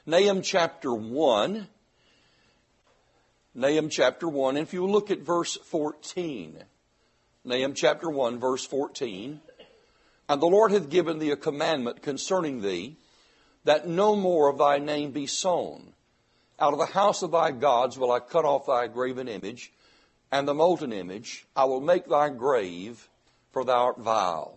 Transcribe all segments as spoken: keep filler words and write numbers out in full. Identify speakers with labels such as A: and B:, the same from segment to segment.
A: Nahum chapter one. Nahum chapter one. And if you look at verse fourteen. Nahum chapter one, verse fourteen. And the Lord hath given thee a commandment concerning thee, that no more of thy name be sown. Out of the house of thy gods will I cut off thy graven image, and the molten image. I will make thy grave, for thou art vile.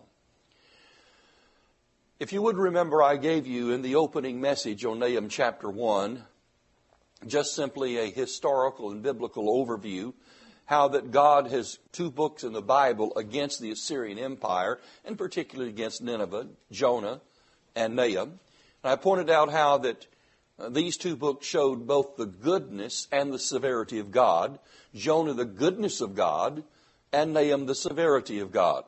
A: If you would remember, I gave you in the opening message on Nahum chapter one, just simply a historical and biblical overview, how that God has two books in the Bible against the Assyrian Empire, and particularly against Nineveh, Jonah and Nahum. And I pointed out how that uh, these two books showed both the goodness and the severity of God. Jonah, the goodness of God, and Nahum, the severity of God.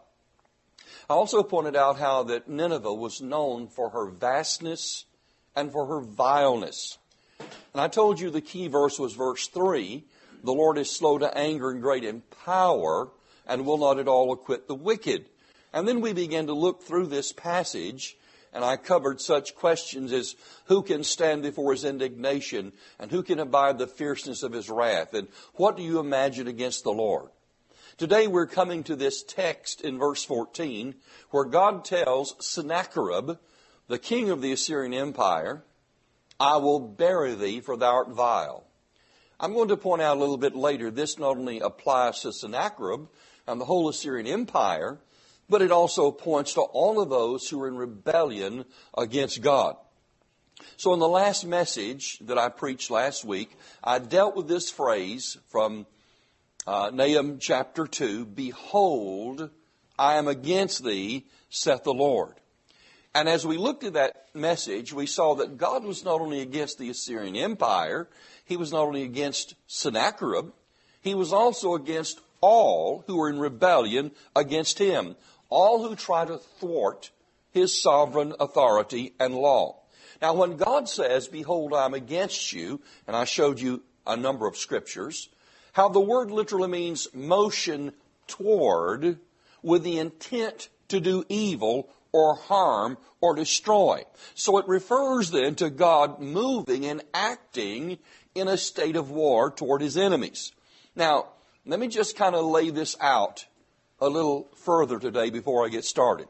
A: I also pointed out how that Nineveh was known for her vastness and for her vileness. And I told you the key verse was verse three. The Lord is slow to anger and great in power, and will not at all acquit the wicked. And then we began to look through this passage, and I covered such questions as who can stand before his indignation, and who can abide the fierceness of his wrath, and what do you imagine against the Lord? Today we're coming to this text in verse fourteen, where God tells Sennacherib, the king of the Assyrian Empire, I will bury thee, for thou art vile. I'm going to point out a little bit later, this not only applies to Sennacherib and the whole Assyrian Empire, but it also points to all of those who are in rebellion against God. So in the last message that I preached last week, I dealt with this phrase from Uh, Nahum chapter two, Behold, I am against thee, saith the Lord. And as we looked at that message, we saw that God was not only against the Assyrian Empire, he was not only against Sennacherib, he was also against all who were in rebellion against him, all who try to thwart his sovereign authority and law. Now, when God says, Behold, I am against you, and I showed you a number of scriptures, how the word literally means motion toward with the intent to do evil or harm or destroy. So it refers then to God moving and acting in a state of war toward his enemies. Now, let me just kind of lay this out a little further today before I get started.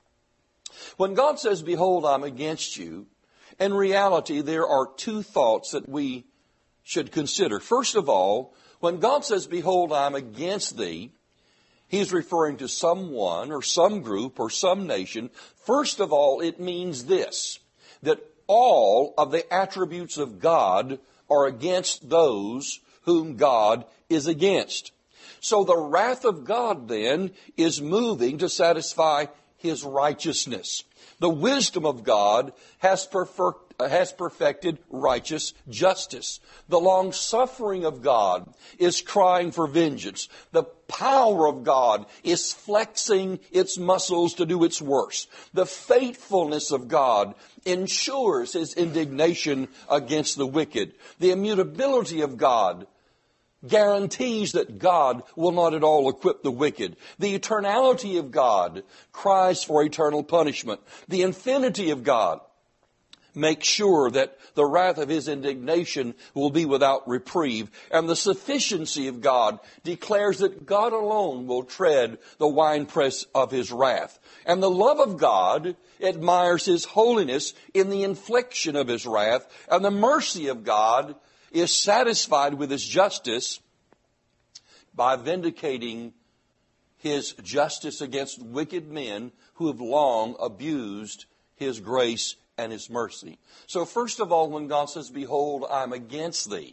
A: When God says, Behold, I'm against you, in reality there are two thoughts that we should consider. First of all, when God says, Behold, I'm against thee, he's referring to someone or some group or some nation. First of all, it means this, that all of the attributes of God are against those whom God is against. So the wrath of God then is moving to satisfy his righteousness. The wisdom of God has perfected has perfected righteous justice. The long-suffering of God is crying for vengeance. The power of God is flexing its muscles to do its worst. The faithfulness of God ensures his indignation against the wicked. The immutability of God guarantees that God will not at all acquit the wicked. The eternality of God cries for eternal punishment. The infinity of God make sure that the wrath of his indignation will be without reprieve. And the sufficiency of God declares that God alone will tread the winepress of his wrath. And the love of God admires his holiness in the infliction of his wrath. And the mercy of God is satisfied with his justice by vindicating his justice against wicked men who have long abused his grace and his mercy. So first of all, when God says, Behold, I'm against thee,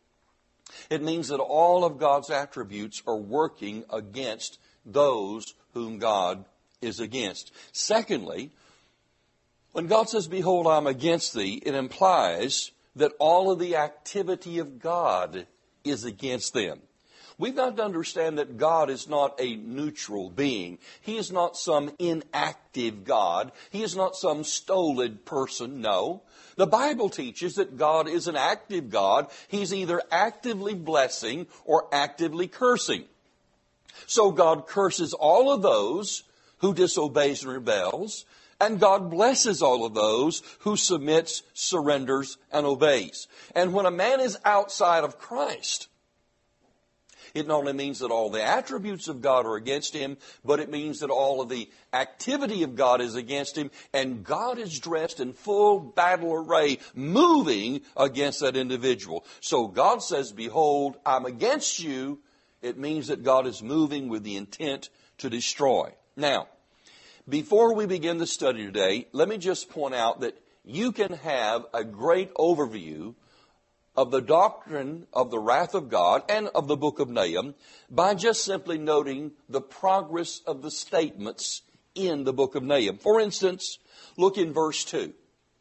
A: it means that all of God's attributes are working against those whom God is against. Secondly, when God says, Behold, I'm against thee, it implies that all of the activity of God is against them. We've got to understand that God is not a neutral being. He is not some inactive God. He is not some stolid person. No. The Bible teaches that God is an active God. He's either actively blessing or actively cursing. So God curses all of those who disobeys and rebels, And God blesses all of those who submits, surrenders, and obeys. And when a man is outside of Christ, it not only means that all the attributes of God are against him, but it means that all of the activity of God is against him, and God is dressed in full battle array, moving against that individual. So God says, behold, I'm against you. It means that God is moving with the intent to destroy. Now, before we begin the study today, let me just point out that you can have a great overview of the doctrine of the wrath of God and of the book of Nahum by just simply noting the progress of the statements in the book of Nahum. For instance, look in verse two.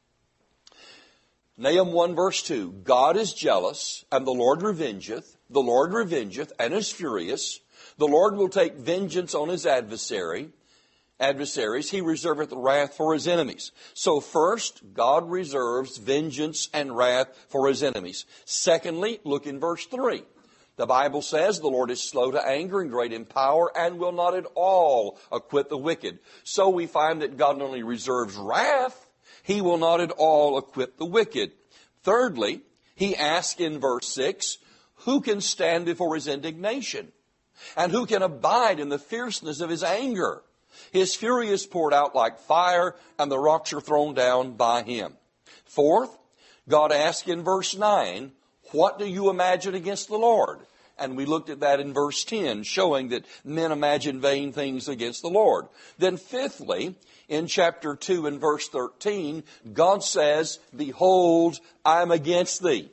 A: Nahum one verse two, God is jealous, and the Lord revengeth. The Lord revengeth, and is furious. The Lord will take vengeance on his adversary. adversaries, he reserveth wrath for his enemies. So first, God reserves vengeance and wrath for his enemies. Secondly, look in verse three. The Bible says the Lord is slow to anger and great in power and will not at all acquit the wicked. So we find that God not only reserves wrath, he will not at all acquit the wicked. Thirdly, he asks in verse six, who can stand before his indignation? And who can abide in the fierceness of his anger? His fury is poured out like fire, and the rocks are thrown down by him. Fourth, God asks in verse nine, what do you imagine against the Lord? And we looked at that in verse ten, showing that men imagine vain things against the Lord. Then fifthly, in chapter two and verse thirteen, God says, behold, I am against thee.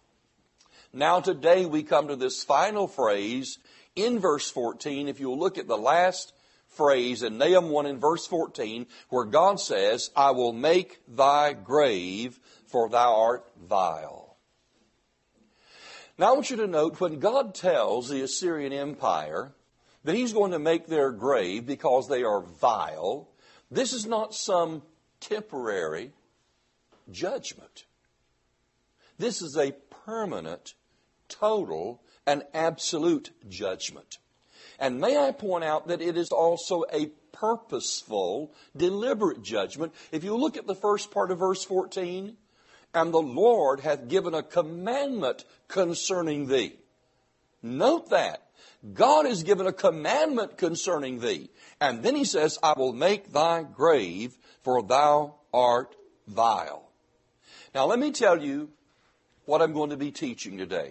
A: Now today we come to this final phrase in verse fourteen. If you'll look at the last phrase in Nahum one in verse fourteen, where God says, I will make thy grave, for thou art vile. Now I want you to note, when God tells the Assyrian Empire that he's going to make their grave because they are vile, this is not some temporary judgment. This is a permanent, total, and absolute judgment. And may I point out that it is also a purposeful, deliberate judgment. If you look at the first part of verse fourteen, and the Lord hath given a commandment concerning thee. Note that. God has given a commandment concerning thee. And then he says, I will make thy grave, for thou art vile. Now let me tell you what I'm going to be teaching today.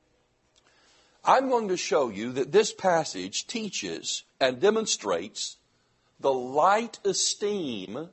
A: I'm going to show you that this passage teaches and demonstrates the light esteem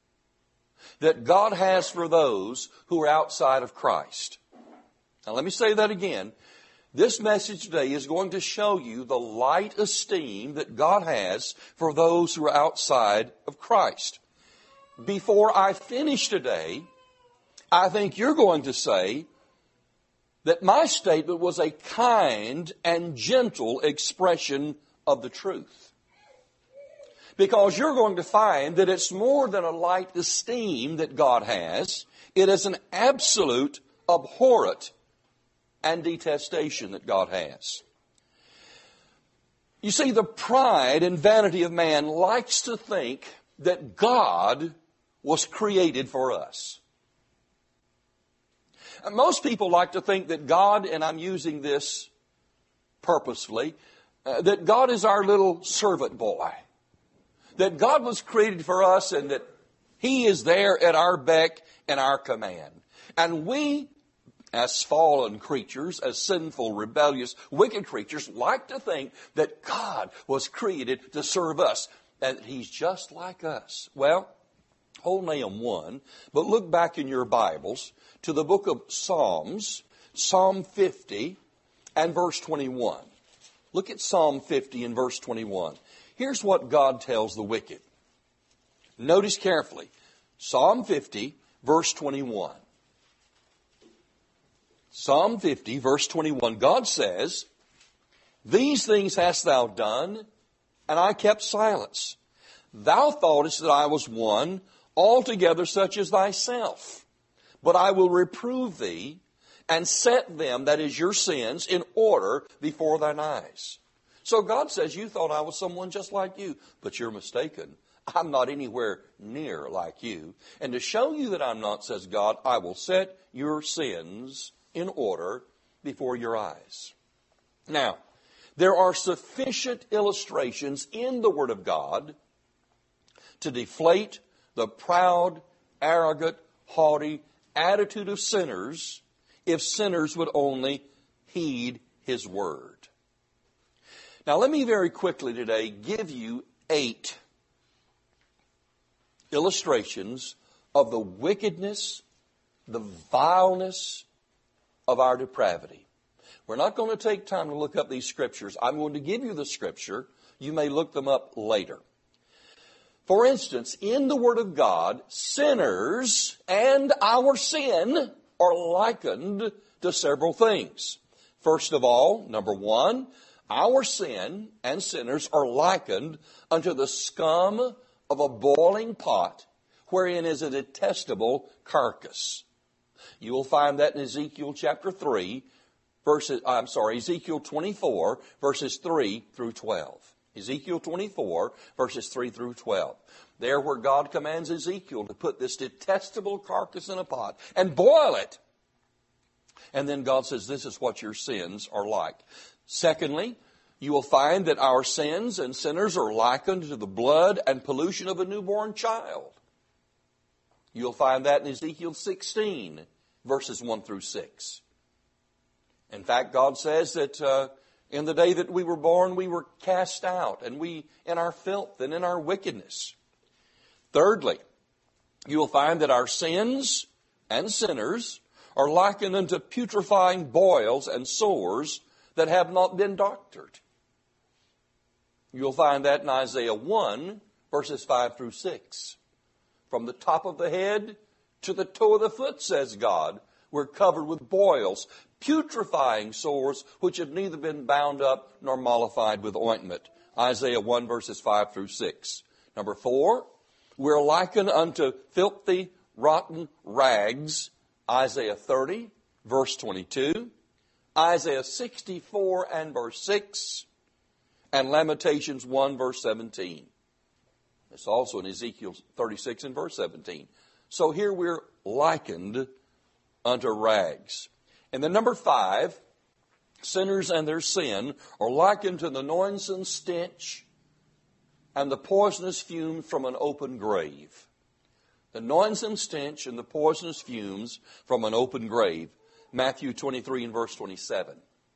A: that God has for those who are outside of Christ. Now let me say that again. This message today is going to show you the light esteem that God has for those who are outside of Christ. Before I finish today, I think you're going to say that my statement was a kind and gentle expression of the truth. Because you're going to find that it's more than a light esteem that God has. It is an absolute abhorrent and detestation that God has. You see, the pride and vanity of man likes to think that God was created for us. Most people like to think that God, and I'm using this purposefully, uh, that God is our little servant boy. That God was created for us and that he is there at our beck and our command. And we, as fallen creatures, as sinful, rebellious, wicked creatures, like to think that God was created to serve us and that he's just like us. Well, hold Nahum one, but look back in your Bibles to the book of Psalms, Psalm fifty and verse twenty-one. Look at Psalm fifty and verse twenty-one. Here's what God tells the wicked. Notice carefully. Psalm fifty, verse twenty-one. Psalm fifty, verse twenty-one. God says, these things hast thou done, and I kept silence. Thou thoughtest that I was one, altogether such as thyself. But I will reprove thee, and set them, that is your sins, in order before thine eyes. So God says, you thought I was someone just like you, but you're mistaken. I'm not anywhere near like you. And to show you that I'm not, says God, I will set your sins in order before your eyes. Now, there are sufficient illustrations in the Word of God to deflate the proud, arrogant, haughty attitude of sinners if sinners would only heed His Word. Now, let me very quickly today give you eight illustrations of the wickedness, the vileness of our depravity. We're not going to take time to look up these scriptures. I'm going to give you the scripture. You may look them up later. For instance, in the Word of God, sinners and our sin are likened to several things. First of all, number one, our sin and sinners are likened unto the scum of a boiling pot, wherein is a detestable carcass. You will find that in Ezekiel chapter three, verses, I'm sorry, Ezekiel twenty-four, verses three through twelve. Ezekiel twenty-four, verses three through twelve. There where God commands Ezekiel to put this detestable carcass in a pot and boil it. And then God says, this is what your sins are like. Secondly, you will find that our sins and sinners are likened to the blood and pollution of a newborn child. You'll find that in Ezekiel sixteen, verses one through six. In fact, God says that uh, in the day that we were born, we were cast out, and we in our filth and in our wickedness. Thirdly, you will find that our sins and sinners are likened unto putrefying boils and sores that have not been doctored. You'll find that in Isaiah one, verses five through six. From the top of the head to the toe of the foot, says God, we're covered with boils, putrefying sores, which have neither been bound up nor mollified with ointment. Isaiah one, verses five through six. Number four, we're likened unto filthy, rotten rags. Isaiah thirty, verse twenty-two. Isaiah sixty-four and verse six. And Lamentations one, verse seventeen. It's also in Ezekiel thirty-six and verse seventeen. So here we're likened unto rags. And then number five, sinners and their sin are likened to the noisome stench and the poisonous fumes from an open grave. The noisome stench and the poisonous fumes from an open grave. Matthew twenty-three and verse twenty-seven.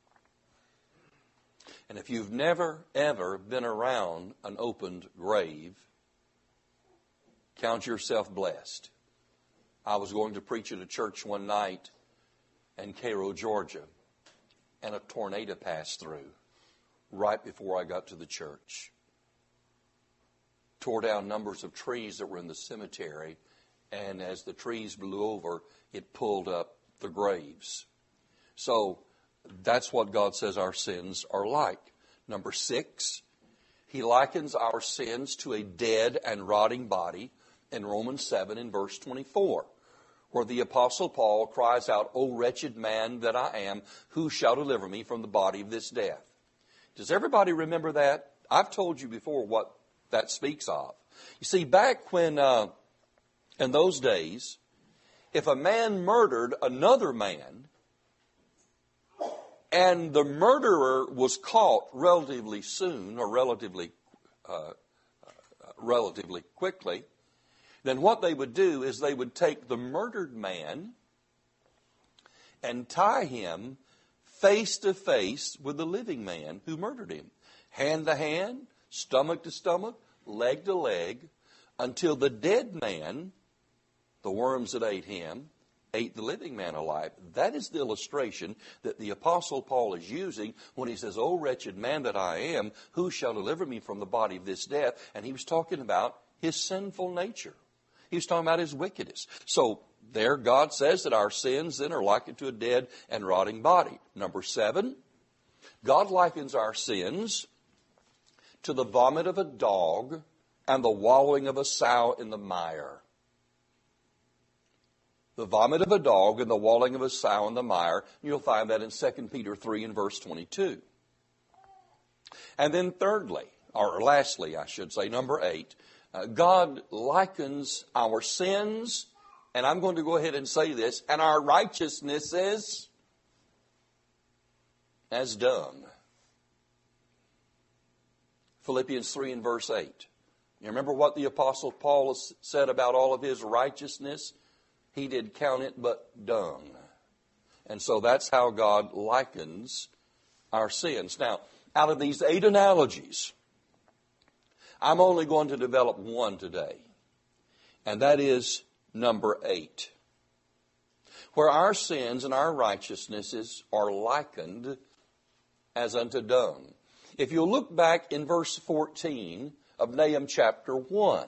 A: And if you've never, ever been around an opened grave, count yourself blessed. I was going to preach at a church one night in Cairo, Georgia, and a tornado passed through right before I got to the church. Tore down numbers of trees that were in the cemetery, and as the trees blew over, it pulled up the graves. So that's what God says our sins are like. Number six, He likens our sins to a dead and rotting body in Romans seven and verse twenty-four, where the Apostle Paul cries out, O wretched man that I am, who shall deliver me from the body of this death? Does everybody remember that? I've told you before what that speaks of. You see, back when, uh, in those days, if a man murdered another man, and the murderer was caught relatively soon or relatively uh, relatively quickly, then what they would do is they would take the murdered man and tie him face to face with the living man who murdered him, hand to hand, stomach to stomach, leg to leg, until the dead man, the worms that ate him, ate the living man alive. That is the illustration that the Apostle Paul is using when he says, O wretched man that I am, who shall deliver me from the body of this death? And he was talking about his sinful nature. He was talking about his wickedness. So there God says that our sins then are likened to a dead and rotting body. Number seven, God likens our sins to the vomit of a dog and the wallowing of a sow in the mire. The vomit of a dog and the wallowing of a sow in the mire. You'll find that in Second Peter three and verse twenty-two. And then thirdly, or lastly, I should say, number eight, Uh, God likens our sins, and I'm going to go ahead and say this, and our righteousnesses as dung. Philippians three and verse eight. You remember what the Apostle Paul said about all of his righteousness? He did count it but dung. And so that's how God likens our sins. Now, out of these eight analogies, I'm only going to develop one today. And that is number eight. Where our sins and our righteousnesses are likened as unto dung. If you look back in verse fourteen of Nahum chapter one,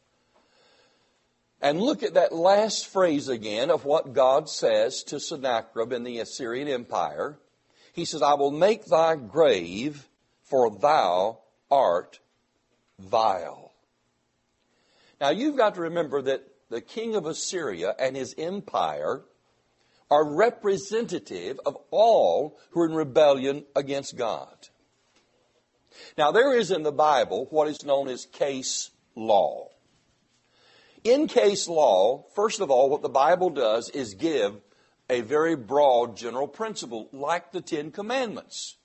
A: and look at that last phrase again of what God says to Sennacherib in the Assyrian Empire. He says, I will make thy grave, for thou art vile. Now you've got to remember that the king of Assyria and his empire are representative of all who are in rebellion against God. Now there is in the Bible what is known as case law. In case law, first of all, what the Bible does is give a very broad general principle, like the Ten Commandments.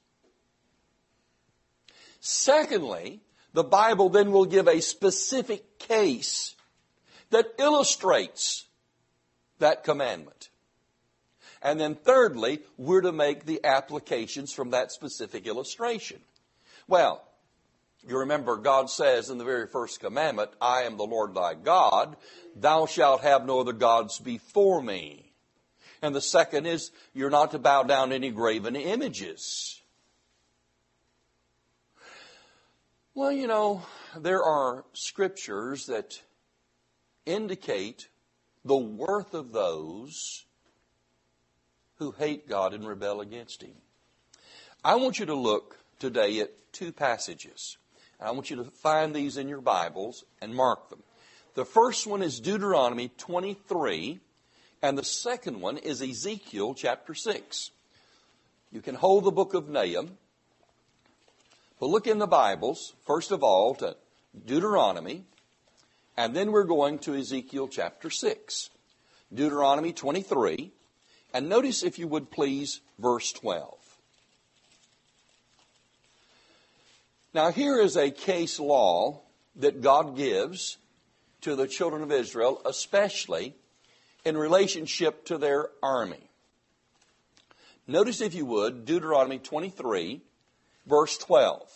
A: Secondly, the Bible then will give a specific case that illustrates that commandment. And then thirdly, we're to make the applications from that specific illustration. Well, you remember God says in the very first commandment, I am the Lord thy God, thou shalt have no other gods before me. And the second is, you're not to bow down to any graven images. Well, you know, there are scriptures that indicate the worth of those who hate God and rebel against Him. I want you to look today at two passages. I want you to find these in your Bibles and mark them. The first one is Deuteronomy twenty-three, and the second one is Ezekiel chapter six. You can hold the book of Nahum, but look in the Bibles, first of all, to Deuteronomy, and then we're going to Ezekiel chapter six. Deuteronomy twenty-three, and notice, if you would please, verse twelve. Now, here is a case law that God gives to the children of Israel, especially in relationship to their army. Notice, if you would, Deuteronomy twenty-three, verse twelve.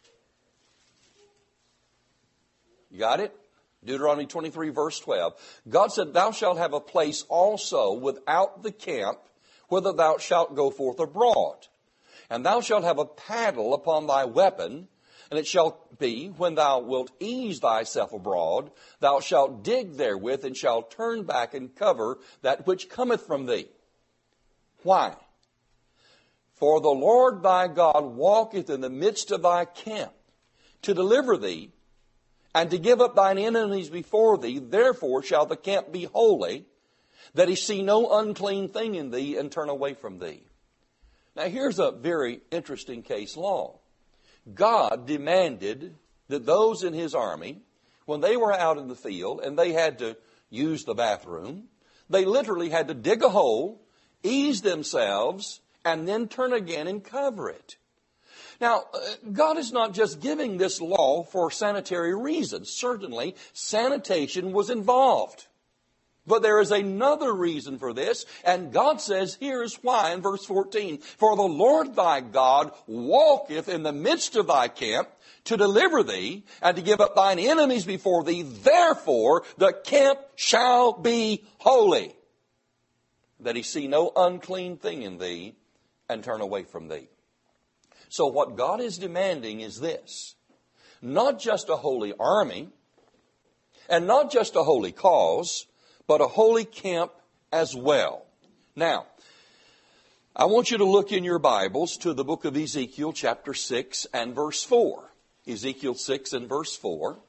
A: You got it? Deuteronomy twenty-three, verse twelve. God said, thou shalt have a place also without the camp, whither thou shalt go forth abroad. And thou shalt have a paddle upon thy weapon, and it shall be, when thou wilt ease thyself abroad, thou shalt dig therewith, and shalt turn back and cover that which cometh from thee. Why? For the Lord thy God walketh in the midst of thy camp, to deliver thee, and to give up thine enemies before thee. Therefore shall the camp be holy, that he see no unclean thing in thee, and turn away from thee. Now here's a very interesting case law. God demanded that those in His army, when they were out in the field and they had to use the bathroom, they literally had to dig a hole, ease themselves, and then turn again and cover it. Now, God is not just giving this law for sanitary reasons. Certainly, sanitation was involved. But there is another reason for this, and God says, here's why in verse fourteen. For the Lord thy God walketh in the midst of thy camp to deliver thee, and to give up thine enemies before thee. Therefore the camp shall be holy, that he see no unclean thing in thee, and turn away from thee. So what God is demanding is this: not just a holy army, and not just a holy cause, but a holy camp as well. Now, I want you to look in your Bibles to the book of Ezekiel chapter six and verse four. Ezekiel six and verse four.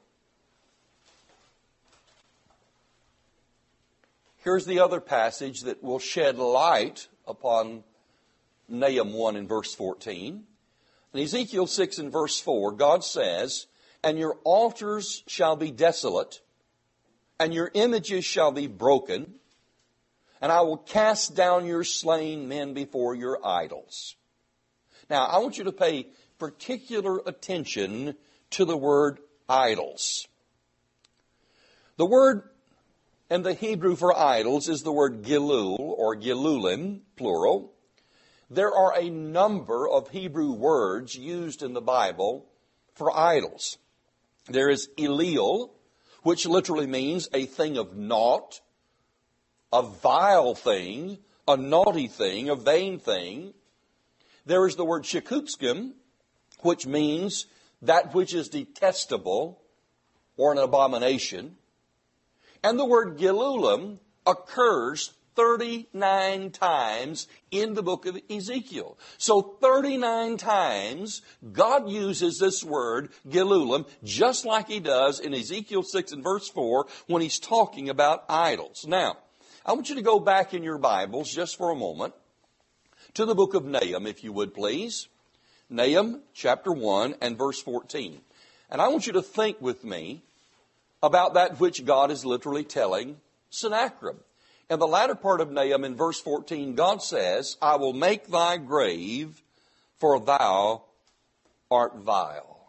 A: Here's the other passage that will shed light upon Nahum one and verse fourteen. In Ezekiel six and verse four, God says, and your altars shall be desolate, and your images shall be broken, and I will cast down your slain men before your idols. Now, I want you to pay particular attention to the word idols. The word in the Hebrew for idols is the word gilul or gilulim, plural. There are a number of Hebrew words used in the Bible for idols. There is Eliel, which literally means a thing of naught, a vile thing, a naughty thing, a vain thing. There is the word shekutskim, which means that which is detestable or an abomination. And the word gilulim occurs thirty-nine times in the book of Ezekiel. So thirty-nine times God uses this word gilulim just like he does in Ezekiel six and verse four when he's talking about idols. Now, I want you to go back in your Bibles just for a moment to the book of Nahum, if you would please. Nahum chapter one and verse fourteen. And I want you to think with me about that which God is literally telling Sennacherib. In the latter part of Nahum in verse fourteen, God says, I will make thy grave, for thou art vile.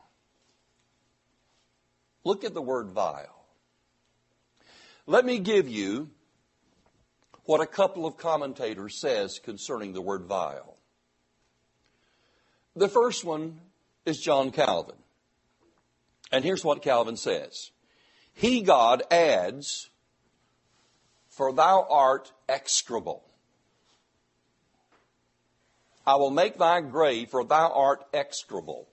A: Look at the word vile. Let me give you what a couple of commentators says concerning the word vile. The first one is John Calvin. And here's what Calvin says. He, God, adds, for thou art execrable. I will make thy grave, for thou art execrable.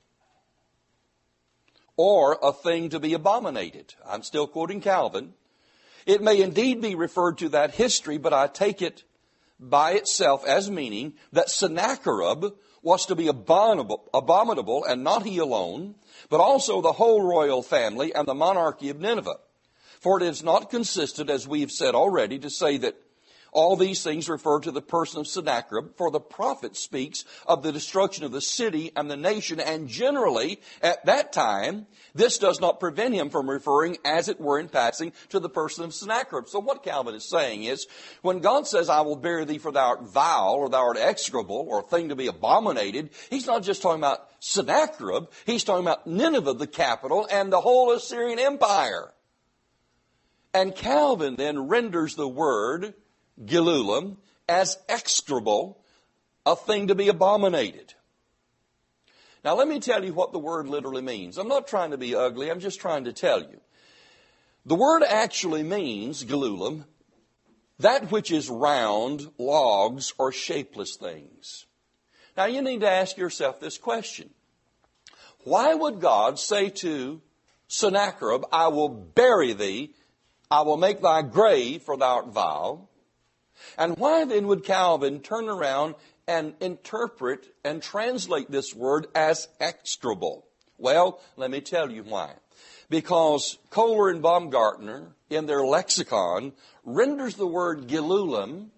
A: Or a thing to be abominated. I'm still quoting Calvin. It may indeed be referred to that history, but I take it by itself as meaning that Sennacherib was to be abominable, abominable, and not he alone, but also the whole royal family and the monarchy of Nineveh. For it is not consistent, as we've said already, to say that all these things refer to the person of Sennacherib, for the prophet speaks of the destruction of the city and the nation, and generally, at that time, this does not prevent him from referring, as it were in passing, to the person of Sennacherib. So what Calvin is saying is, when God says, I will bury thee for thou art vile, or thou art execrable, or a thing to be abominated, he's not just talking about Sennacherib, he's talking about Nineveh, the capital, and the whole Assyrian Empire. And Calvin then renders the word gilulim as execrable, a thing to be abominated. Now let me tell you what the word literally means. I'm not trying to be ugly, I'm just trying to tell you. The word actually means, gilulim, that which is round, logs, or shapeless things. Now you need to ask yourself this question. Why would God say to Sennacherib, I will bury thee, I will make thy grave, for thou art vile? And why then would Calvin turn around and interpret and translate this word as execrable? Well, let me tell you why. Because Kohler and Baumgartner, in their lexicon, renders the word gilulim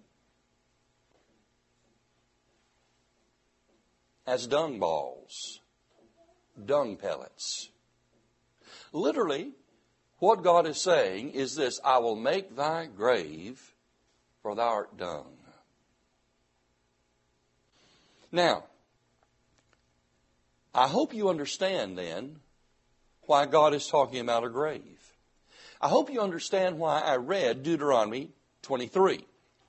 A: as dung balls, dung pellets. Literally, what God is saying is this, I will make thy grave, for thou art dung. Now, I hope you understand then why God is talking about a grave. I hope you understand why I read Deuteronomy twenty-three.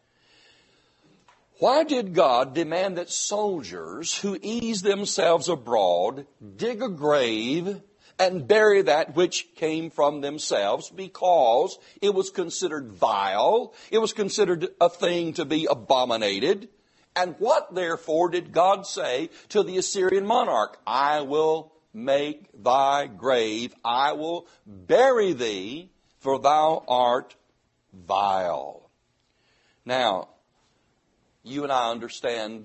A: Why did God demand that soldiers who ease themselves abroad dig a grave and bury that which came from themselves? Because it was considered vile. It was considered a thing to be abominated. And what, therefore, did God say to the Assyrian monarch? I will make thy grave. I will bury thee, for thou art vile. Now, you and I understand,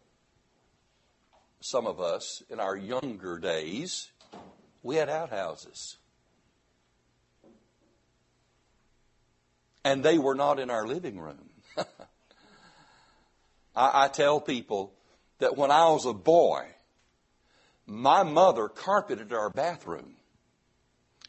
A: some of us in our younger days, we had outhouses. And they were not in our living room. I, I tell people that when I was a boy, my mother carpeted our bathroom.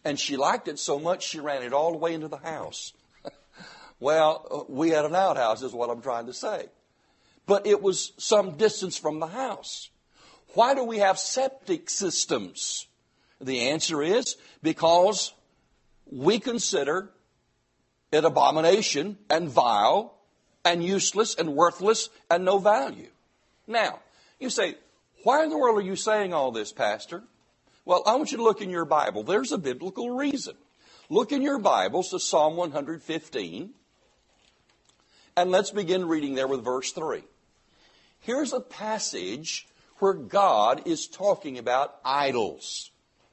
A: And she liked it so much she ran it all the way into the house. Well, we had an outhouse is what I'm trying to say. But it was some distance from the house. Why do we have septic systems? The answer is because we consider it abomination and vile and useless and worthless and no value. Now, you say, why in the world are you saying all this, Pastor? Well, I want you to look in your Bible. There's a biblical reason. Look in your Bibles to Psalm one hundred fifteen. And let's begin reading there with verse three. Here's a passage where God is talking about idols.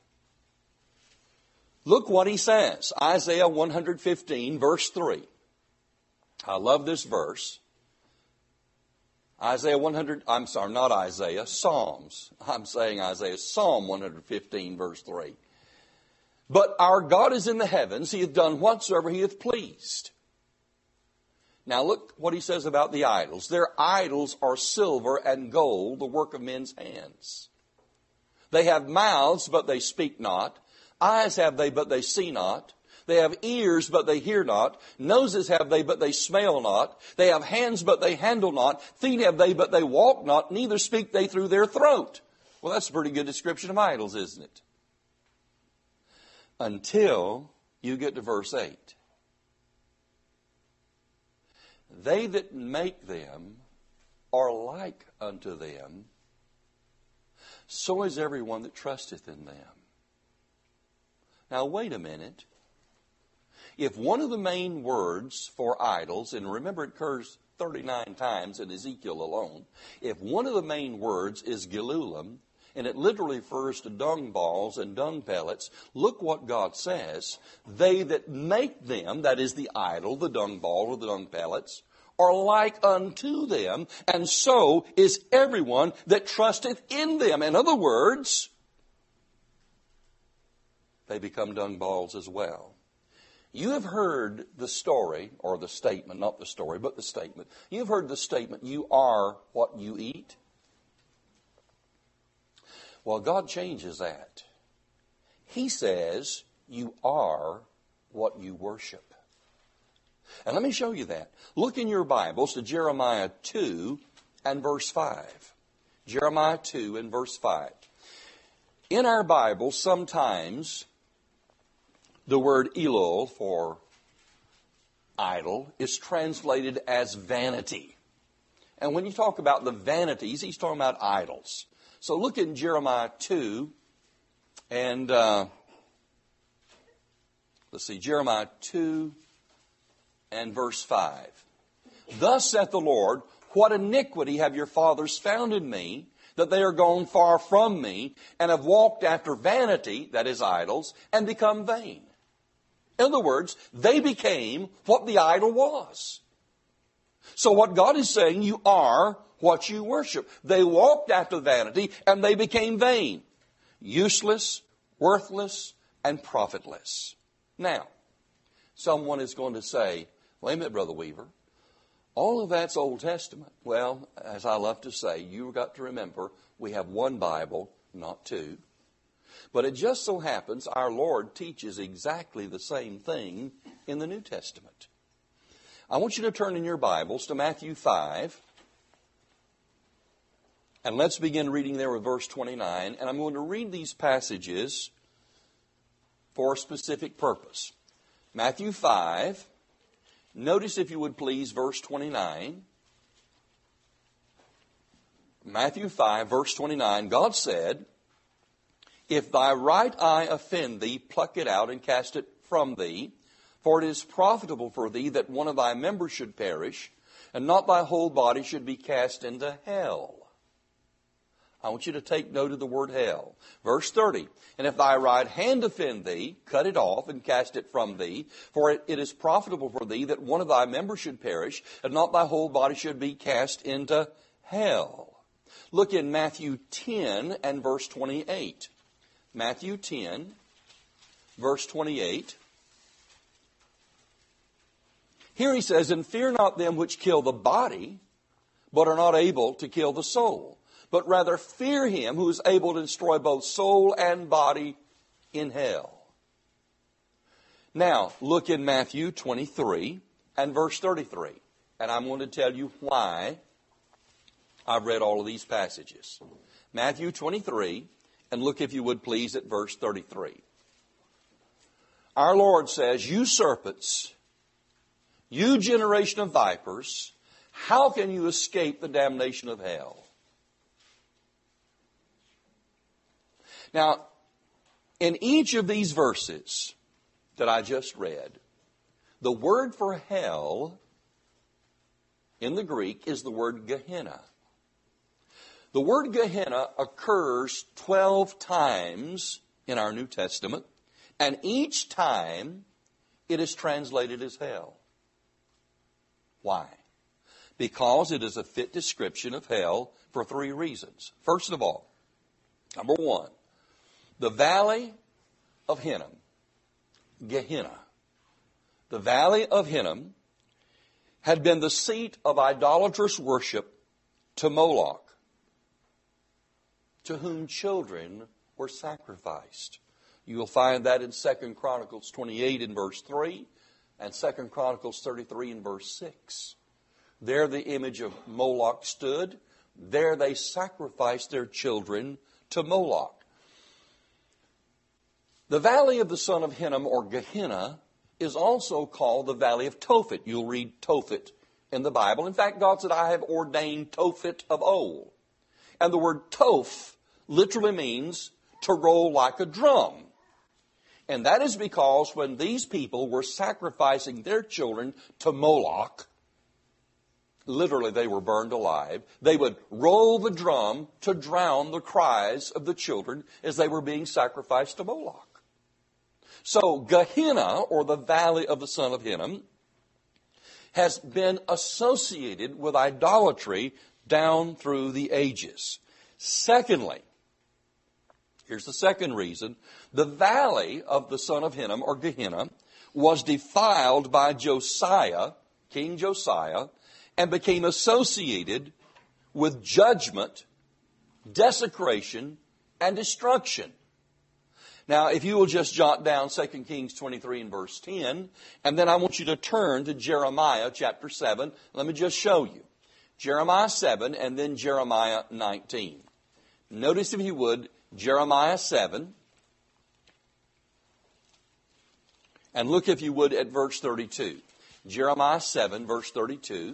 A: Look what he says. Isaiah one hundred fifteen, verse three. I love this verse. Isaiah one hundred, I'm sorry, not Isaiah, Psalms. I'm saying Isaiah, Psalm one hundred fifteen, verse three. But our God is in the heavens. He hath done whatsoever he hath pleased. Now look what he says about the idols. Their idols are silver and gold, the work of men's hands. They have mouths, but they speak not. Eyes have they, but they see not. They have ears, but they hear not. Noses have they, but they smell not. They have hands, but they handle not. Feet have they, but they walk not. Neither speak they through their throat. Well, that's a pretty good description of idols, isn't it? Until you get to verse eight. They that make them are like unto them. So is everyone that trusteth in them. Now, wait a minute. If one of the main words for idols, and remember it occurs thirty-nine times in Ezekiel alone, if one of the main words is gelulim, and it literally refers to dung balls and dung pellets, look what God says. They that make them, that is the idol, the dung ball or the dung pellets, are like unto them, and so is everyone that trusteth in them. In other words, they become dung balls as well. You have heard the story, or the statement, not the story, but the statement. You've heard the statement, you are what you eat. Well, God changes that. He says, you are what you worship. And let me show you that. Look in your Bibles to Jeremiah two and verse five. Jeremiah two and verse five. In our Bibles, sometimes the word Elul for idol is translated as vanity. And when you talk about the vanities, he's talking about idols. So look in Jeremiah two and uh, let's see, Jeremiah two and verse five. Thus saith the Lord, what iniquity have your fathers found in me, that they are gone far from me, and have walked after vanity, that is idols, and become vain. In other words, they became what the idol was. So what God is saying, you are what you worship. They walked after vanity and they became vain, useless, worthless, and profitless. Now, someone is going to say, wait a minute, Brother Weaver, all of that's Old Testament. Well, as I love to say, you've got to remember, we have one Bible, not two. But it just so happens our Lord teaches exactly the same thing in the New Testament. I want you to turn in your Bibles to Matthew five. And let's begin reading there with verse twenty-nine. And I'm going to read these passages for a specific purpose. Matthew five. Notice, if you would please, verse twenty-nine. Matthew five, verse twenty-nine. God said, if thy right eye offend thee, pluck it out and cast it from thee. For it is profitable for thee that one of thy members should perish, and not thy whole body should be cast into hell. I want you to take note of the word hell. Verse thirty, and if thy right hand offend thee, cut it off and cast it from thee. For it, it is profitable for thee that one of thy members should perish, and not thy whole body should be cast into hell. Look in Matthew ten and verse twenty-eight. Matthew ten, verse twenty-eight. Here he says, and fear not them which kill the body, but are not able to kill the soul. But rather fear him who is able to destroy both soul and body in hell. Now, look in Matthew twenty-three and verse thirty-three. And I'm going to tell you why I've read all of these passages. Matthew twenty-three, and look if you would please at verse thirty-three. Our Lord says, "You serpents, you generation of vipers, how can you escape the damnation of hell?" Now, in each of these verses that I just read, the word for hell in the Greek is the word Gehenna. The word Gehenna occurs twelve times in our New Testament, and each time it is translated as hell. Why? Because it is a fit description of hell for three reasons. First of all, number one, the valley of Hinnom, Gehenna. The valley of Hinnom had been the seat of idolatrous worship to Moloch, to whom children were sacrificed. You will find that in Second Chronicles twenty-eight in verse three and Second Chronicles thirty-three in verse six. There the image of Moloch stood. There they sacrificed their children to Moloch. The valley of the son of Hinnom, or Gehenna, is also called the valley of Tophet. You'll read Tophet in the Bible. In fact, God said, "I have ordained Tophet of old." And the word Toph literally means to roll like a drum. And that is because when these people were sacrificing their children to Moloch, literally they were burned alive, they would roll the drum to drown the cries of the children as they were being sacrificed to Moloch. So Gehenna, or the valley of the son of Hinnom, has been associated with idolatry down through the ages. Secondly, here's the second reason, the valley of the son of Hinnom, or Gehenna, was defiled by Josiah, King Josiah, and became associated with judgment, desecration, and destruction. Now, if you will just jot down Second Kings twenty-three and verse ten, and then I want you to turn to Jeremiah chapter seven. Let me just show you. Jeremiah seven and then Jeremiah nineteen. Notice, if you would, Jeremiah seven. And look, if you would, at verse thirty-two. Jeremiah seven, verse thirty-two.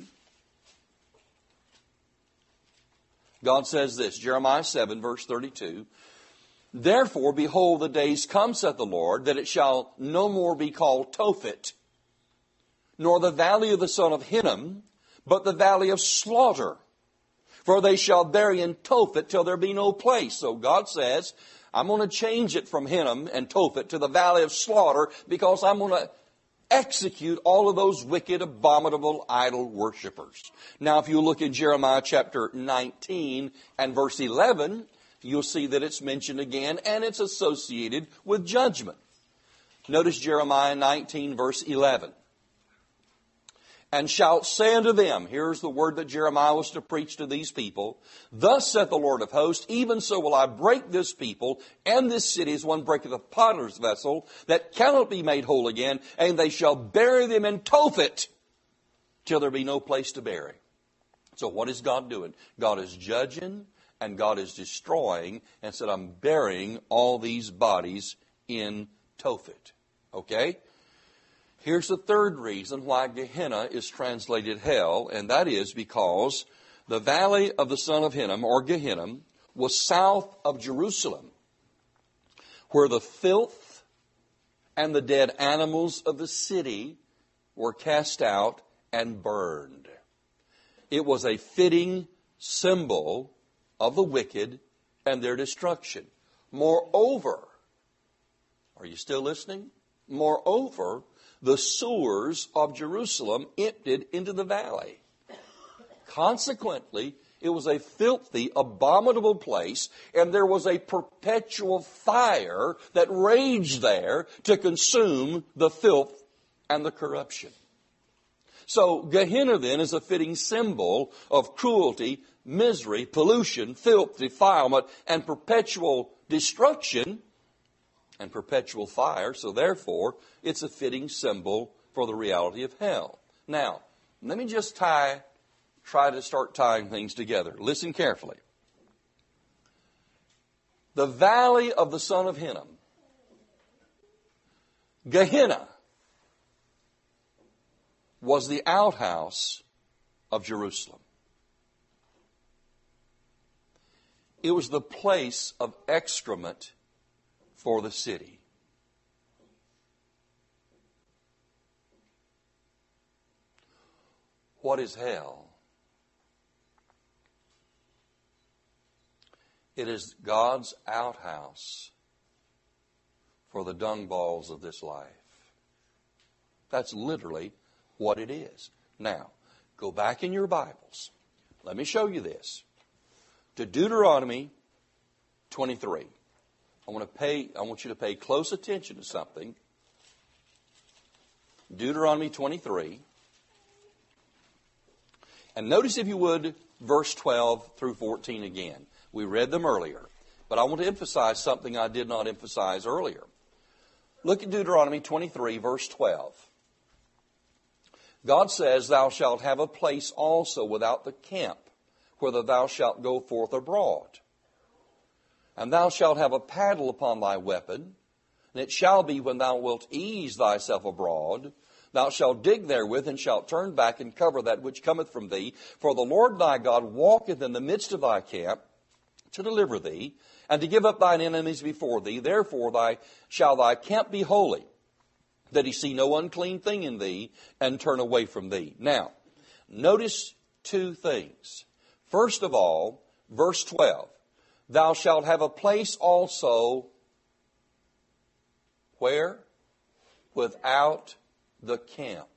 A: God says this, Jeremiah seven, verse thirty-two. "Therefore, behold, the days come, saith the Lord, that it shall no more be called Tophet, nor the valley of the son of Hinnom, but the valley of slaughter. For they shall bury in Tophet till there be no place." So God says, I'm going to change it from Hinnom and Tophet to the valley of slaughter, because I'm going to execute all of those wicked, abominable idol worshipers. Now, if you look in Jeremiah chapter nineteen and verse eleven, you'll see that it's mentioned again, and it's associated with judgment. Notice Jeremiah nineteen, verse eleven. "And shalt say unto them," here's the word that Jeremiah was to preach to these people, "Thus saith the Lord of hosts, even so will I break this people and this city as one breaketh a potter's vessel, that cannot be made whole again, and they shall bury them in Tophet till there be no place to bury." So what is God doing? God is judging, and God is destroying, and said, I'm burying all these bodies in Tophet. Okay? Here's the third reason why Gehenna is translated hell, and that is because the valley of the son of Hinnom, or Gehenna, was south of Jerusalem, where the filth and the dead animals of the city were cast out and burned. It was a fitting symbol of the wicked and their destruction. Moreover, are you still listening? Moreover, the sewers of Jerusalem emptied into the valley. Consequently, it was a filthy, abominable place, and there was a perpetual fire that raged there to consume the filth and the corruption. So Gehenna then is a fitting symbol of cruelty, misery, pollution, filth, defilement, and perpetual destruction. and perpetual fire, so therefore it's a fitting symbol for the reality of hell. Now, let me just tie, try to start tying things together. Listen carefully. The valley of the son of Hinnom, Gehenna, was the outhouse of Jerusalem. It was the place of excrement for the city. What is hell? It is God's outhouse for the dung balls of this life. That's literally what it is. Now, go back in your Bibles. Let me show you this. To Deuteronomy twenty-three. I want to pay, I want you to pay close attention to something. Deuteronomy twenty-three. And notice, if you would, verse twelve through fourteen again. We read them earlier, but I want to emphasize something I did not emphasize earlier. Look at Deuteronomy twenty-three, verse twelve. God says, "Thou shalt have a place also without the camp, whither thou shalt go forth abroad. And thou shalt have a paddle upon thy weapon, and it shall be when thou wilt ease thyself abroad, thou shalt dig therewith, and shalt turn back and cover that which cometh from thee. For the Lord thy God walketh in the midst of thy camp to deliver thee, and to give up thine enemies before thee. Therefore thy shall thy camp be holy, that he see no unclean thing in thee, and turn away from thee." Now, notice two things. First of all, verse twelve. Thou shalt have a place also, where? Without the camp.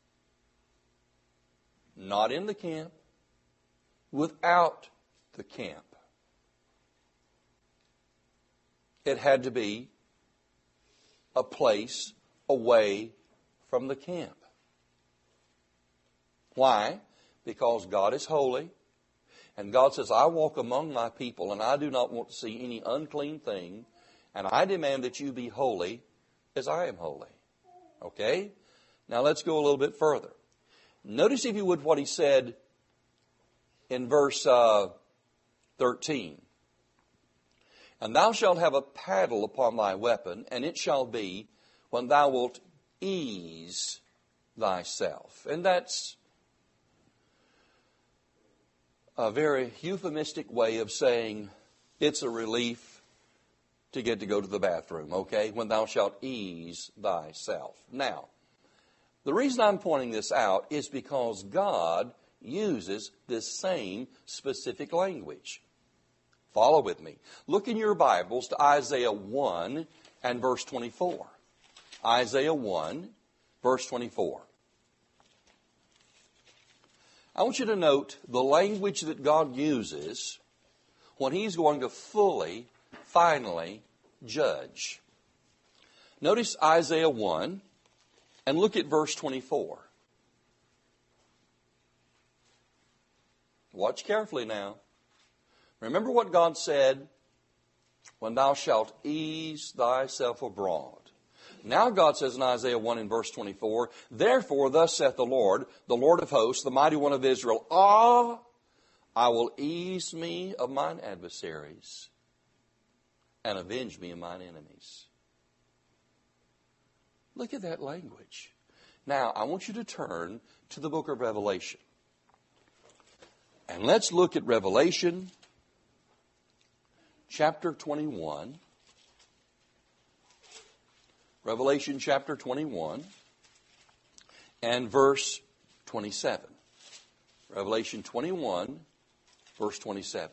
A: Not in the camp. Without the camp. It had to be a place away from the camp. Why? Because God is holy. And God says, "I walk among my people, and I do not want to see any unclean thing. And I demand that you be holy as I am holy." Okay? Now let's go a little bit further. Notice, if you would, what he said in verse uh, thirteen. "And thou shalt have a paddle upon thy weapon, and it shall be when thou wilt ease thyself." And that's a very euphemistic way of saying it's a relief to get to go to the bathroom, okay? When thou shalt ease thyself. Now, the reason I'm pointing this out is because God uses this same specific language. Follow with me. Look in your Bibles to Isaiah one and verse twenty-four. Isaiah one, verse twenty-four. I want you to note the language that God uses when He's going to fully, finally judge. Notice Isaiah one and look at verse twenty-four. Watch carefully now. Remember what God said, "When thou shalt ease thyself abroad." Now God says in Isaiah one and verse twenty-four, "Therefore thus saith the Lord, the Lord of hosts, the mighty one of Israel, Ah, I will ease me of mine adversaries and avenge me of mine enemies." Look at that language. Now, I want you to turn to the book of Revelation. And let's look at Revelation chapter twenty-one. Revelation chapter twenty-one and verse twenty-seven. Revelation twenty-one, verse twenty-seven.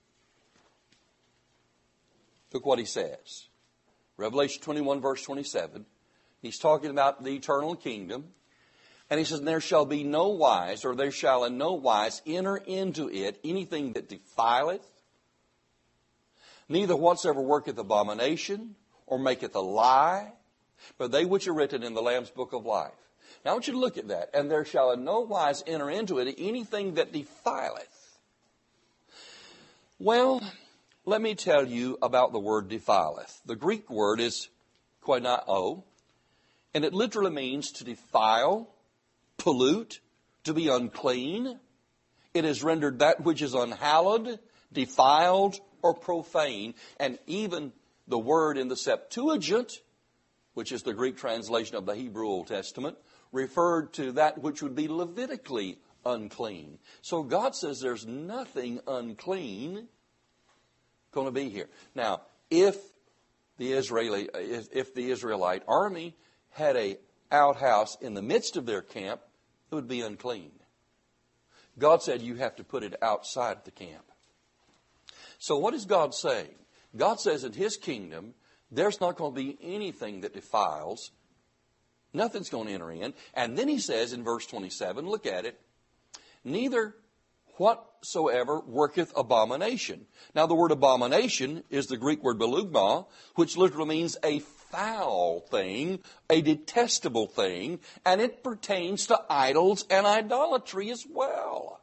A: Look what he says. Revelation twenty-one, verse twenty-seven. He's talking about the eternal kingdom. And he says, "And there shall be no wise, or there shall in no wise enter into it anything that defileth, neither whatsoever worketh abomination, or maketh a lie, but they which are written in the Lamb's book of life." Now I want you to look at that. "And there shall in no wise enter into it anything that defileth." Well, let me tell you about the word defileth. The Greek word is koinao, and it literally means to defile, pollute, to be unclean. It is rendered that which is unhallowed, defiled, or profane. And even the word in the Septuagint, which is the Greek translation of the Hebrew Old Testament, referred to that which would be Levitically unclean. So God says there's nothing unclean going to be here. Now, if the Israeli, if, if the Israelite army had a outhouse in the midst of their camp, it would be unclean. God said you have to put it outside the camp. So what is God saying? God says in His kingdom, there's not going to be anything that defiles. Nothing's going to enter in. And then He says in verse twenty-seven, look at it, neither whatsoever worketh abomination. Now the word abomination is the Greek word belugma, which literally means a foul thing, a detestable thing, and it pertains to idols and idolatry as well.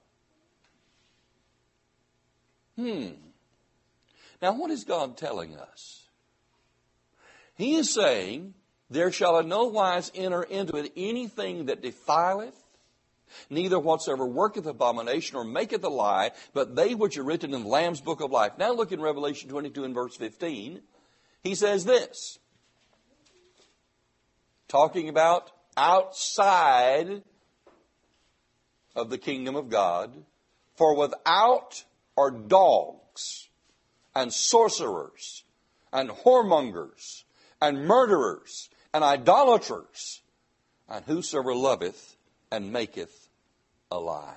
A: Hmm. Now what is God telling us? He is saying, there shall in no wise enter into it anything that defileth, neither whatsoever worketh abomination or maketh a lie, but they which are written in the Lamb's book of life. Now look in Revelation twenty-two and verse fifteen. He says this, talking about outside of the kingdom of God, for without are dogs and sorcerers and whoremongers and murderers and idolaters, and whosoever loveth and maketh a lie.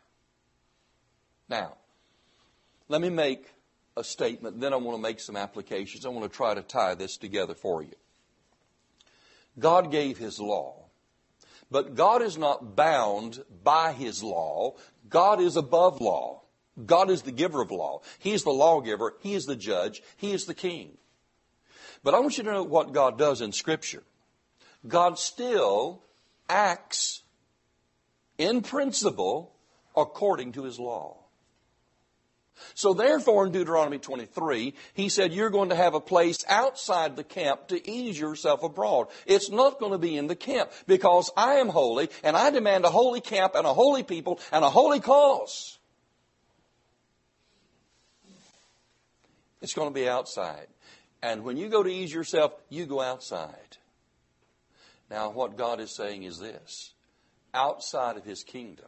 A: Now, let me make a statement, then I want to make some applications. I want to try to tie this together for you. God gave His law, but God is not bound by His law. God is above law. God is the giver of law. He is the lawgiver. He is the judge. He is the king. But I want you to know what God does in Scripture. God still acts in principle according to His law. So therefore in Deuteronomy twenty-three, He said you're going to have a place outside the camp to ease yourself abroad. It's not going to be in the camp because I am holy and I demand a holy camp and a holy people and a holy cause. It's going to be outside. And when you go to ease yourself, you go outside. Now what God is saying is this. Outside of His kingdom,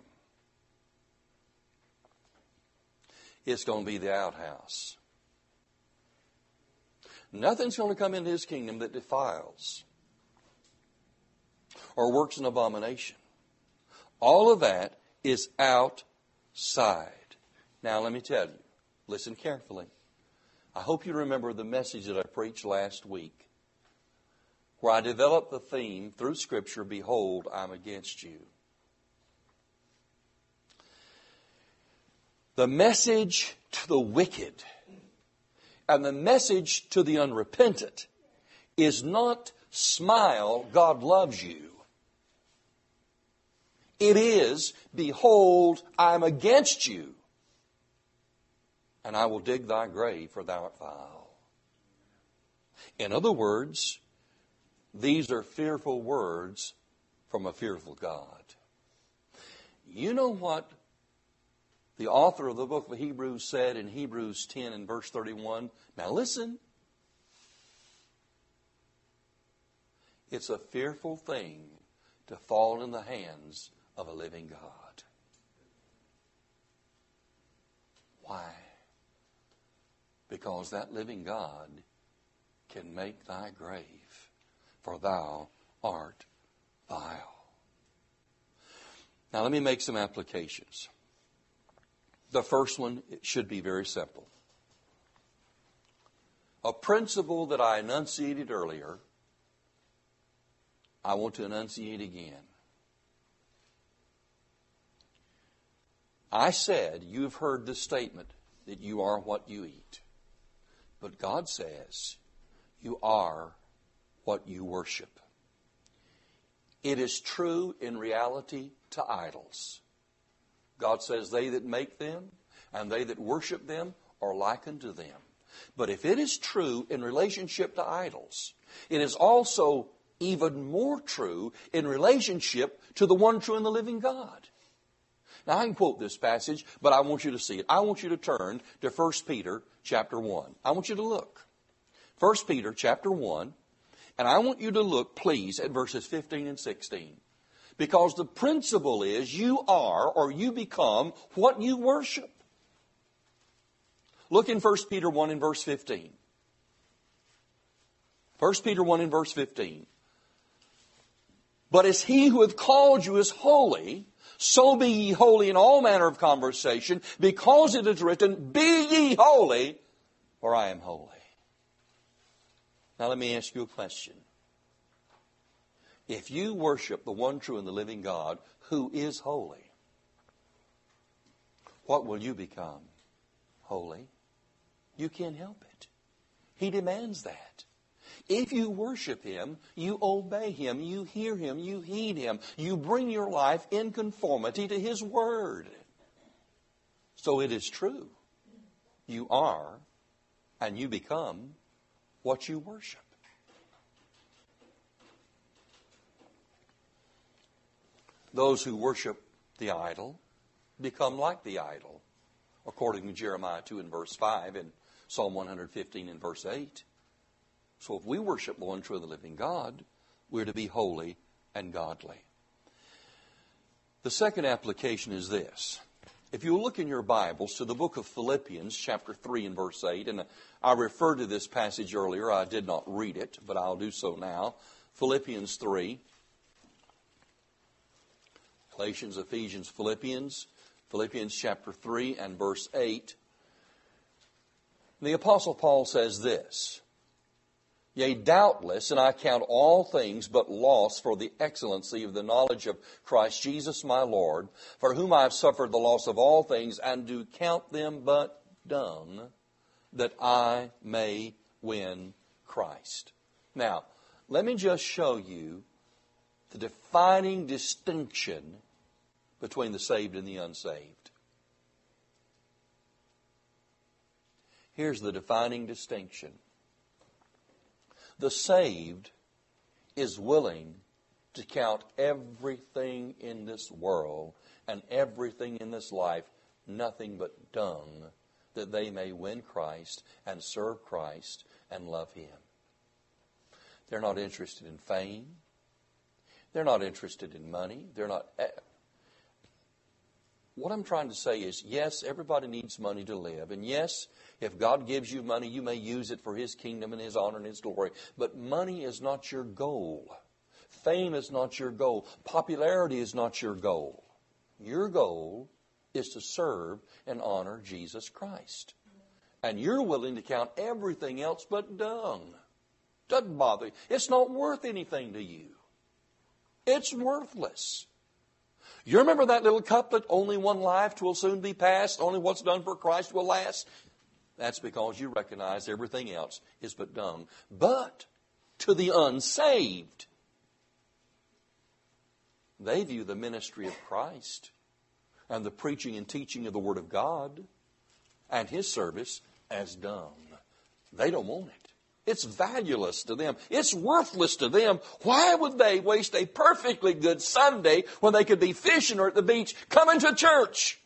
A: it's going to be the outhouse. Nothing's going to come into His kingdom that defiles or works an abomination. All of that is outside. Now let me tell you, listen carefully. I hope you remember the message that I preached last week, where I developed the theme through Scripture, behold, I'm against you. The message to the wicked and the message to the unrepentant is not smile, God loves you. It is, behold, I'm against you, and I will dig thy grave, for thou art vile. In other words, these are fearful words from a fearful God. You know what the author of the book of Hebrews said in Hebrews ten and verse thirty-one? Now listen. It's a fearful thing to fall in the hands of a living God. Why? Because that living God can make thy grave, for thou art vile. Now let me make some applications. The first one should be very simple. A principle that I enunciated earlier, I want to enunciate again. I said, you've heard the statement that you are what you eat. But God says, you are what you worship. It is true in reality to idols. God says, they that make them and they that worship them are like unto them. But if it is true in relationship to idols, it is also even more true in relationship to the one true and the living God. Now I can quote this passage, but I want you to see it. I want you to turn to First Peter chapter one. I want you to look. First Peter chapter one, and I want you to look, please, at verses fifteen and sixteen. Because the principle is you are or you become what you worship. Look in First Peter one and verse fifteen. First Peter one and verse fifteen. But as he who hath called you is holy, so be ye holy in all manner of conversation, because it is written, be ye holy, for I am holy. Now let me ask you a question. If you worship the one true and the living God, who is holy, what will you become? Holy? You can't help it. He demands that. If you worship Him, you obey Him, you hear Him, you heed Him, you bring your life in conformity to His Word. So it is true. You are and you become what you worship. Those who worship the idol become like the idol, according to Jeremiah two and verse five and Psalm one fifteen and verse eight. So if we worship the one true and the living God, we're to be holy and godly. The second application is this. If you look in your Bibles to the book of Philippians, chapter three and verse eight, and I referred to this passage earlier. I did not read it, but I'll do so now. Philippians three. Galatians, Ephesians, Philippians. Philippians chapter three and verse eight. The Apostle Paul says this. Yea, doubtless, and I count all things but loss for the excellency of the knowledge of Christ Jesus my Lord, for whom I have suffered the loss of all things, and do count them but dung, that I may win Christ. Now, let me just show you the defining distinction between the saved and the unsaved. Here's the defining distinction. The saved is willing to count everything in this world and everything in this life nothing but dung, that they may win Christ and serve Christ and love Him. They're not interested in fame. They're not interested in money. They're not. What I'm trying to say is, yes, everybody needs money to live. And yes, if God gives you money, you may use it for His kingdom and His honor and His glory. But money is not your goal. Fame is not your goal. Popularity is not your goal. Your goal is to serve and honor Jesus Christ. And you're willing to count everything else but dung. Doesn't bother you. It's not worth anything to you. It's worthless. You remember that little couplet, only one life will soon be past, only what's done for Christ will last? That's because you recognize everything else is but dung. But to the unsaved, they view the ministry of Christ and the preaching and teaching of the Word of God and His service as dung. They don't want it. It's valueless to them. It's worthless to them. Why would they waste a perfectly good Sunday when they could be fishing or at the beach coming to church?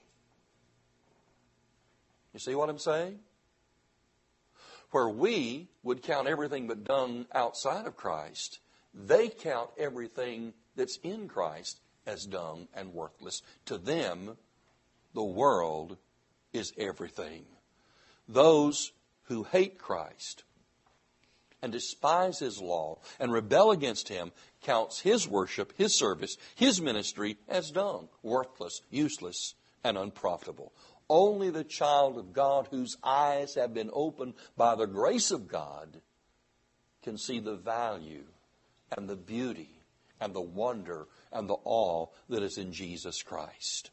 A: You see what I'm saying? Where we would count everything but dung outside of Christ, they count everything that's in Christ as dung and worthless. To them, the world is everything. Those who hate Christ and despise His law and rebel against Him counts His worship, His service, His ministry as dung, worthless, useless, and unprofitable. Only the child of God whose eyes have been opened by the grace of God can see the value and the beauty and the wonder and the awe that is in Jesus Christ.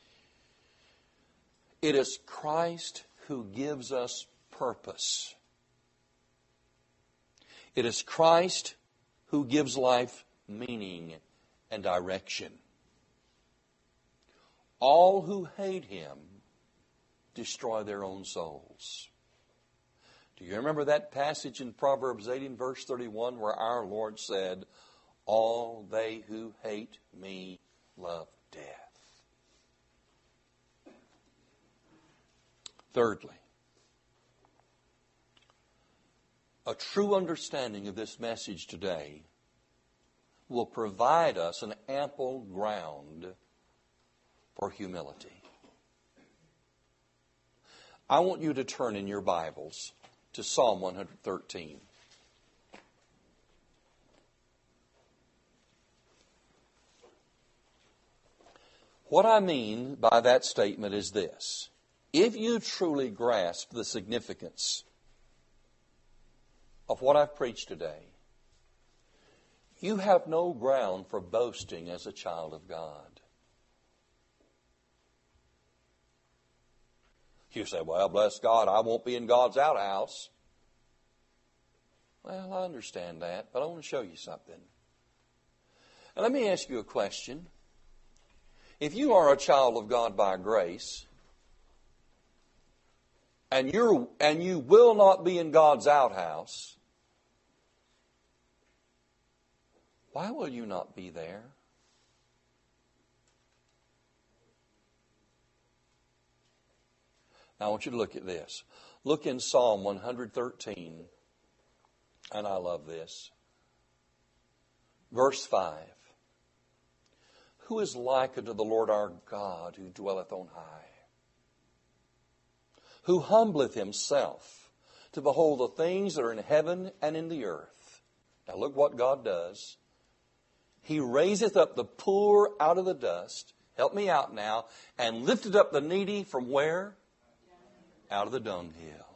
A: It is Christ who gives us purpose. It is Christ who gives life meaning and direction. All who hate Him destroy their own souls. Do you remember that passage in Proverbs eight and verse thirty-one where our Lord said, all they who hate me love death? Thirdly, a true understanding of this message today will provide us an ample ground for humility. I want you to turn in your Bibles to Psalm one thirteen. What I mean by that statement is this. If you truly grasp the significance of what I've preached today, you have no ground for boasting as a child of God. You say, well, bless God, I won't be in God's outhouse. Well, I understand that, but I want to show you something. And let me ask you a question. If you are a child of God by grace, and you're and you will not be in God's outhouse, why will you not be there? Now I want you to look at this. Look in Psalm one thirteen, and I love this. Verse five. Who is like unto the Lord our God, who dwelleth on high, who humbleth himself to behold the things that are in heaven and in the earth? Now look what God does. He raiseth up the poor out of the dust, help me out now, and lifted up the needy from where? Out of the dunghill.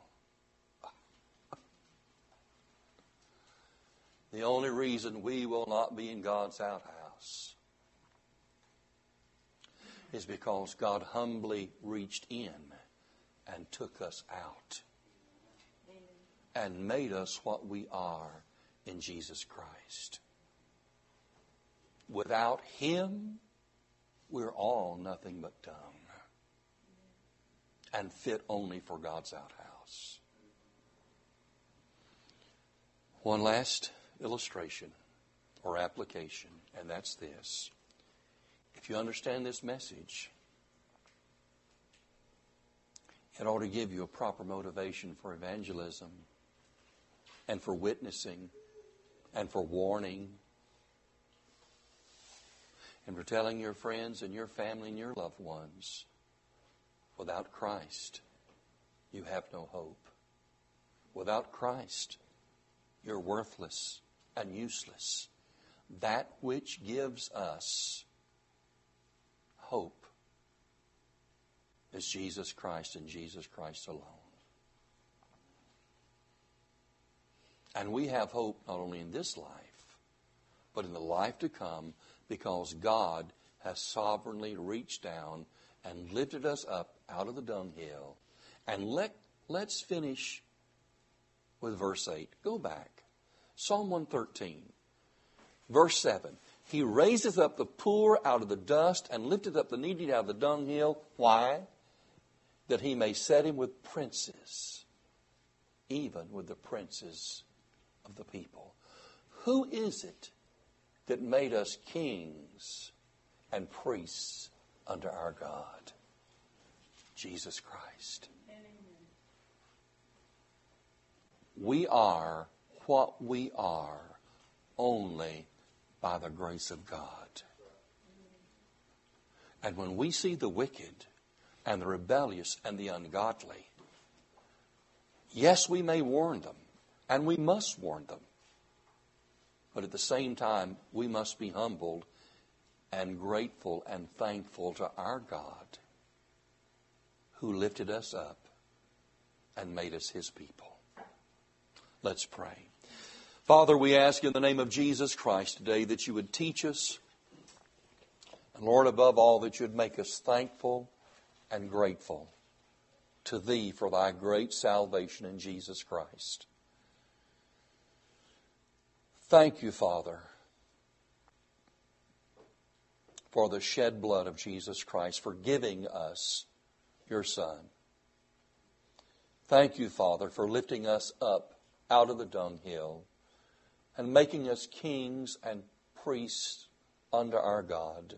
A: The only reason we will not be in God's outhouse is because God humbly reached in and took us out and made us what we are in Jesus Christ. Without Him, we're all nothing but dung and fit only for God's outhouse. One last illustration or application, and that's this. If you understand this message, it ought to give you a proper motivation for evangelism and for witnessing and for warning and for telling your friends and your family and your loved ones, without Christ, you have no hope. Without Christ, you're worthless and useless. That which gives us hope is Jesus Christ and Jesus Christ alone. And we have hope not only in this life, but in the life to come, because God has sovereignly reached down and lifted us up out of the dunghill. And let, let's finish with verse eight. Go back. Psalm one thirteen, verse seven. He raiseth up the poor out of the dust and lifted up the needy out of the dunghill. Why? That he may set him with princes, even with the princes of the people. Who is it that made us kings and priests unto our God? Jesus Christ. We are what we are only by the grace of God. And when we see the wicked and the rebellious and the ungodly, yes, we may warn them, and we must warn them. But at the same time, we must be humbled and grateful and thankful to our God who lifted us up and made us His people. Let's pray. Father, we ask in the name of Jesus Christ today that you would teach us, and Lord, above all, that you would make us thankful and grateful to Thee for Thy great salvation in Jesus Christ. Thank you, Father, for the shed blood of Jesus Christ, for giving us your Son. Thank you, Father, for lifting us up out of the dunghill and making us kings and priests unto our God.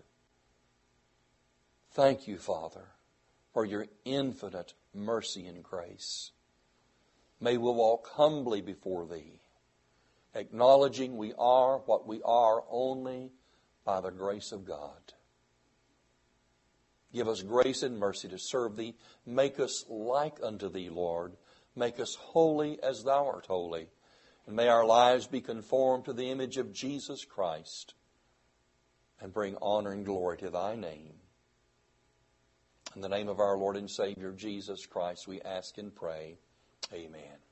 A: Thank you, Father, for your infinite mercy and grace. May we walk humbly before Thee, acknowledging we are what we are only by the grace of God. Give us grace and mercy to serve Thee. Make us like unto Thee, Lord. Make us holy as Thou art holy. And may our lives be conformed to the image of Jesus Christ and bring honor and glory to Thy name. In the name of our Lord and Savior, Jesus Christ, we ask and pray. Amen.